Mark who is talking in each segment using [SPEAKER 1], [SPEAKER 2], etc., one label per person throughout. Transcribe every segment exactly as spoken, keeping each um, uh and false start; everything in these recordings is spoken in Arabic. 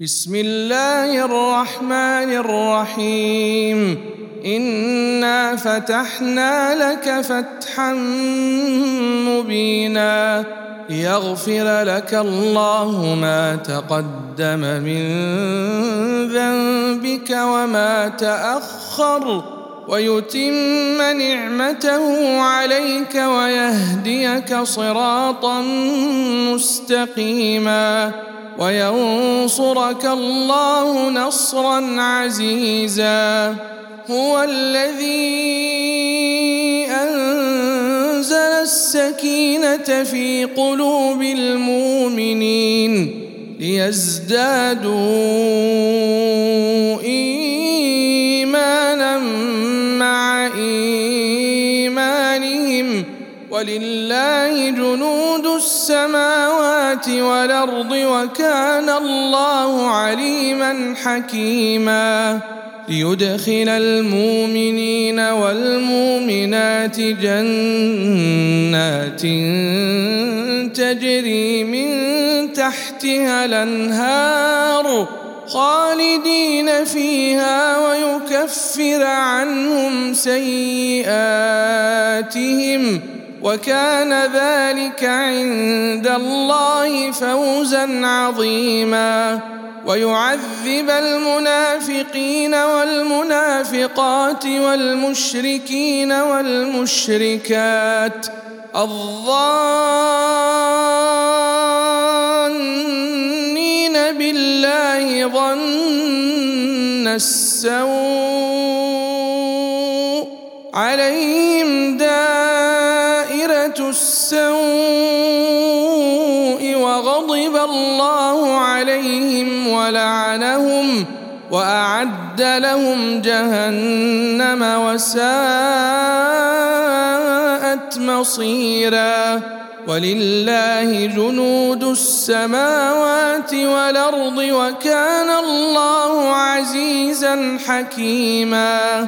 [SPEAKER 1] بسم الله الرحمن الرحيم إنا فتحنا لك فتحا مبينا ليغفر لك الله ما تقدم من ذنبك وما تأخر ويتم نعمته عليك ويهديك صراطا مستقيما وينصرك الله نصرا عزيزا. هو الذي أنزل السكينة في قلوب المؤمنين ليزدادوا إيمانا مع إيمانهم ولله جنود السماوات والأرض وكان الله عليما حكيما. ليدخل المؤمنين والمؤمنات جنات تجري من تحتها الأنهار خالدين فيها ويكفر عنهم سيئاتهم وكان ذلك عند الله فوزا عظيما. ويعذب المنافقين والمنافقات والمشركين والمشركات الظانين بالله ظن السوء عليهم دائرة السوء وغضب الله عليهم ولعنهم وأعد لهم جهنم وساءت مصيرا. ولله جنود السماوات والأرض وكان الله عزيزا حكيما.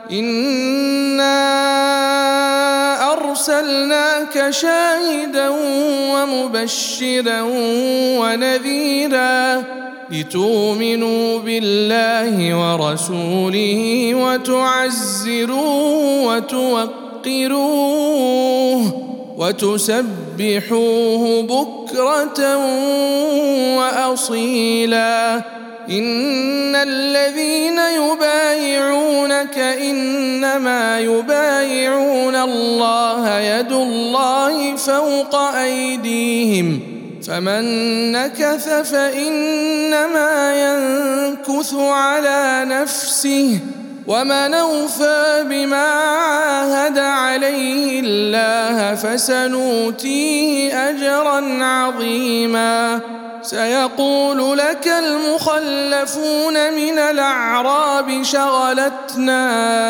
[SPEAKER 1] إنا أرسلناك شاهدا ومبشرا ونذيرا لتؤمنوا بالله ورسوله وتعزروه وتوقروه وتسبحوه بكرة وأصيلا. إن الذين يبايعونك إنما يبايعون الله يد الله فوق أيديهم فمن نكث فإنما ينكث على نفسه ومن أوفى بما عاهد عليه الله فسنؤتيه أجرا عظيما. سيقول لك المخلفون من الأعراب شغلتنا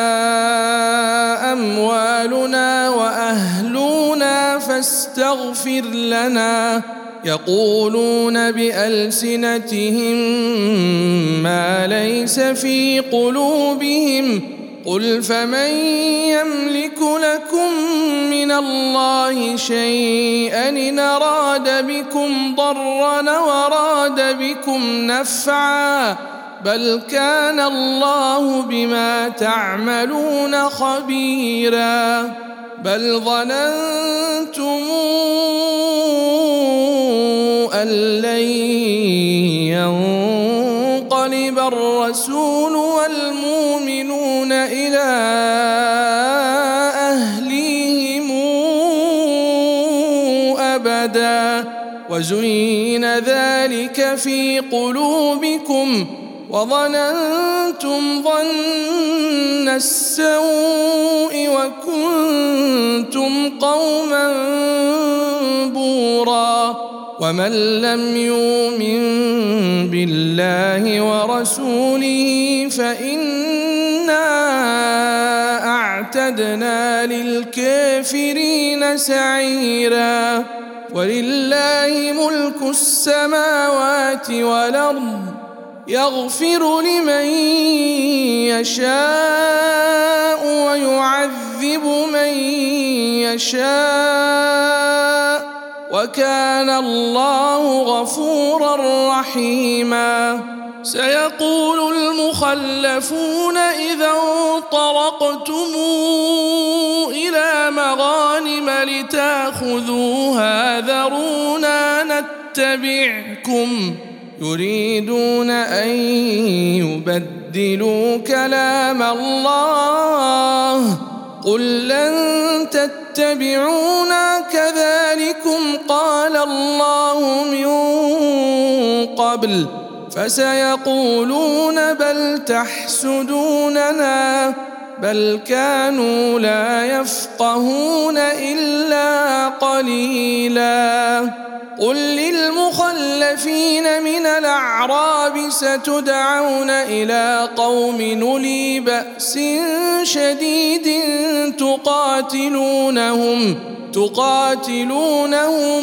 [SPEAKER 1] أموالنا وأهلنا فاستغفر لنا يقولون بألسنتهم ما ليس في قلوبهم قل فمن يملك لكم من الله شيئا إن أراد بكم ضرا وراد بكم نفعا بل كان الله بما تعملون خبيرا. بل ظننتم أن لن ينقلب الرسول والمؤمنون إلى أهليهم أبدا وزين ذلك في قلوبكم وظننتم ظن السوء وكنتم قوما بورا. ومن لم يؤمن بالله ورسوله فإنا أعتدنا للكافرين سعيرا. ولله ملك السماوات والأرض يغفر لمن يشاء ويعذب من يشاء وكان الله غفورا رحيما. سيقول المخلفون إذا انطلقتم إلى مغانم لتأخذوها ذرونا نتبعكم يريدون أن يبدلوا كلام الله قل لن تتبعونا كذلكم قال الله من قبل فسيقولون بل تحسدوننا بل كانوا لا يفقهون إلا قليلا. قل للمخلفين من الأعراب ستدعون إلى قوم أولي بأس شديد تقاتلونهم تقاتلونهم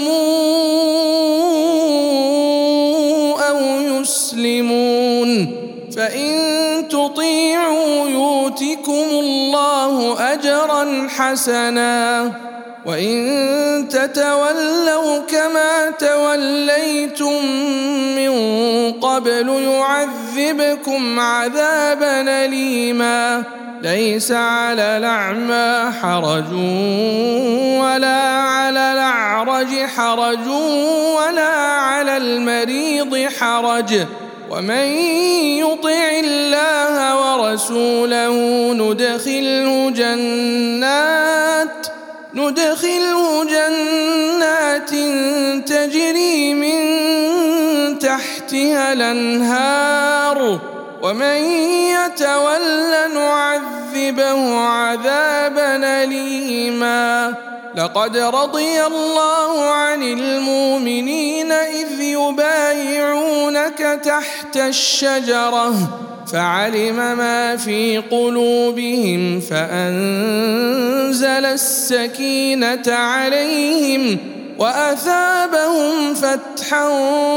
[SPEAKER 1] أو يسلمون فإن تطيعوا يؤتكم الله أجرا حسنا وإن تتولوا كما توليتم من قبل يعذبكم عذابا أليما. ليس على الأعمى حرج ولا على الأعرج حرج ولا على المريض حرج ومن يطع الله ورسوله ندخله جنات ندخله جنات تجري من تحتها الأنهار ومن يتول نعذبه عذابا أليما. لقد رضي الله عن المؤمنين إذ يبايعونك تحت الشجرة فعلم ما في قلوبهم فأنزل السكينة عليهم وأثابهم فتحا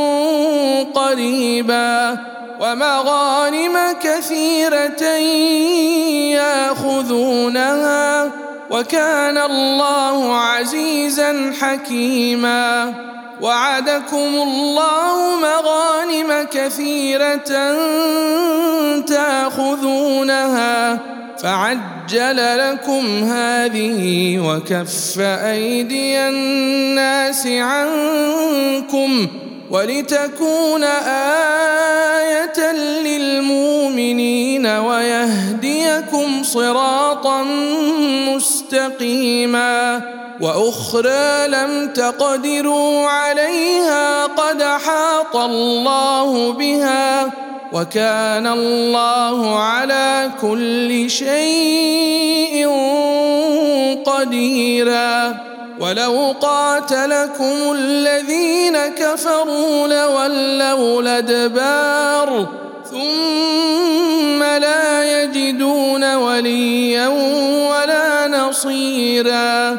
[SPEAKER 1] قريبا ومغانم كثيرة يأخذونها وكان الله عزيزا حكيما. وعدكم الله مغانم كثيرة تأخذونها فعجل لكم هذه وكف أيدي الناس عنكم ولتكون آية للمؤمنين ويهديكم صراطا مستقيما. وأخرى لم تقدروا عليها قد أحاط الله بها وكان الله على كل شيء قديرا. ولو قاتلكم الذين كفروا لولوا الأدبار ثم لا يجدون وليا ولا نصيرا.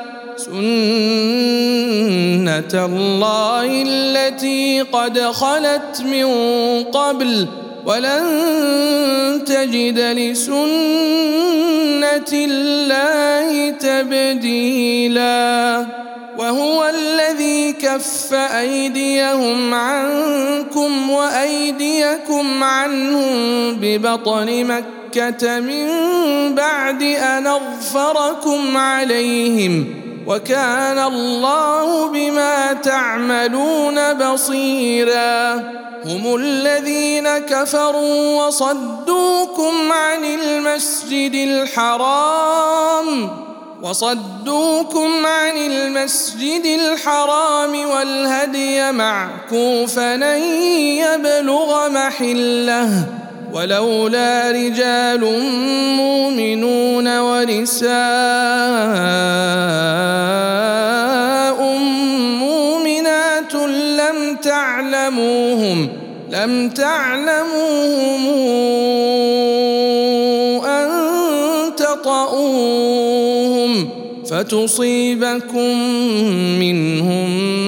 [SPEAKER 1] سنة الله التي قد خلت من قبل ولن تجد لسنة الله تبديلا. وهو الذي كف أيديهم عنكم وأيديكم عنهم ببطن مكة من بعد أن أظفركم عليهم وكان الله بما تعملون بصيرا. هم الذين كفروا وصدوكم عن المسجد الحرام وصدوكم عن المسجد الحرام والهدي معكوفا أن يبلغ محله ولولا رجال مؤمنون ونساء مؤمنات لم تعلموهم لم تعلموهم أن تطؤوهم فتصيبكم منهم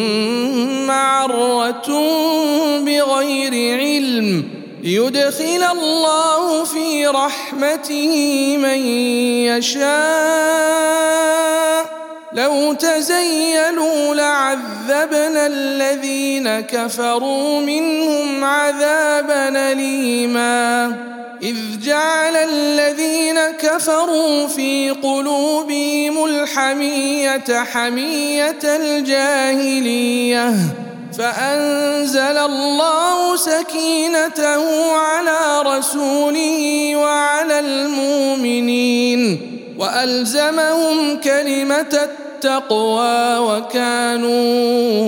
[SPEAKER 1] معرة بغير علم ليدخل الله في رحمته من يشاء لو تزيلوا لعذبنا الذين كفروا منهم عذابا أليما إذ جعل الذين كفروا في قلوبهم الحمية حمية الجاهلية فأنزل الله سكينته على رسوله وعلى المؤمنين وألزمهم كلمة التقوى وكانوا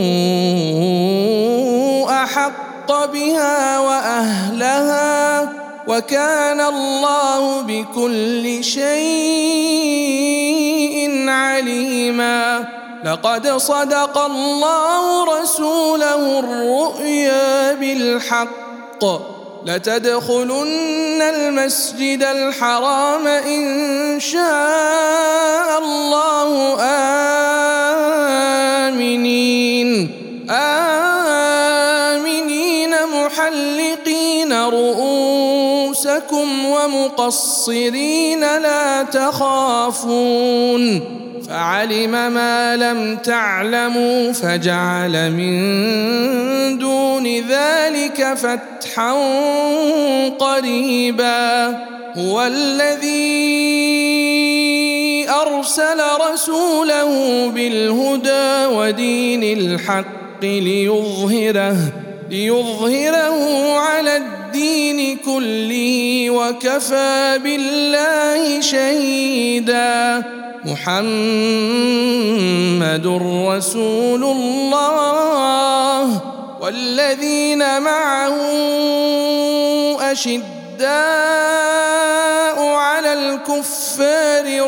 [SPEAKER 1] أحق بها وأهلها وكان الله بكل شيء عليما لقد صدق الله رسوله الرؤيا بالحق لتدخلن المسجد الحرام إن شاء الله آمنين آمنين محلقين رؤوسكم ومقصرين لا تخافون فعلم ما لم تعلموا فجعل من دون ذلك فتحا قريبا هو الذي أرسل رسوله بالهدى ودين الحق ليظهره ليظهره على الدين كله وكفى بالله شهيدا محمد رسول الله والذين معه أشداء على الكفار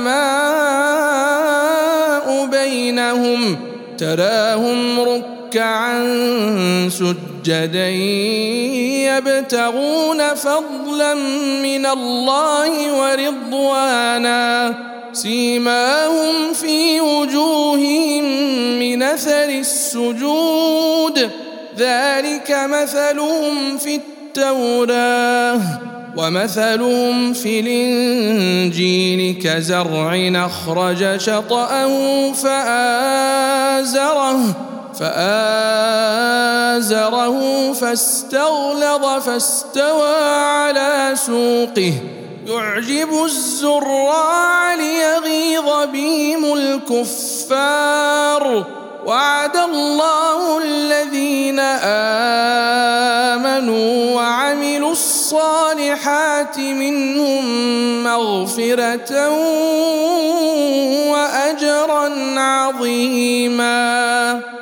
[SPEAKER 1] رحماء بينهم تراهم ركعا سجدا يبتغون فضلا من الله ورضوانا سيماهم في وجوههم من أثر السجود ذلك مثلهم في التوراة ومثلهم في الإنجيل كزرع أخرج شطأه فآزره فآزره فاستغلظ فاستوى على سوقه يعجب الزراع ليغيظ بهم الكفار وعد الله الذين آمنوا وعملوا الصالحات منهم مغفرة وأجرا عظيما.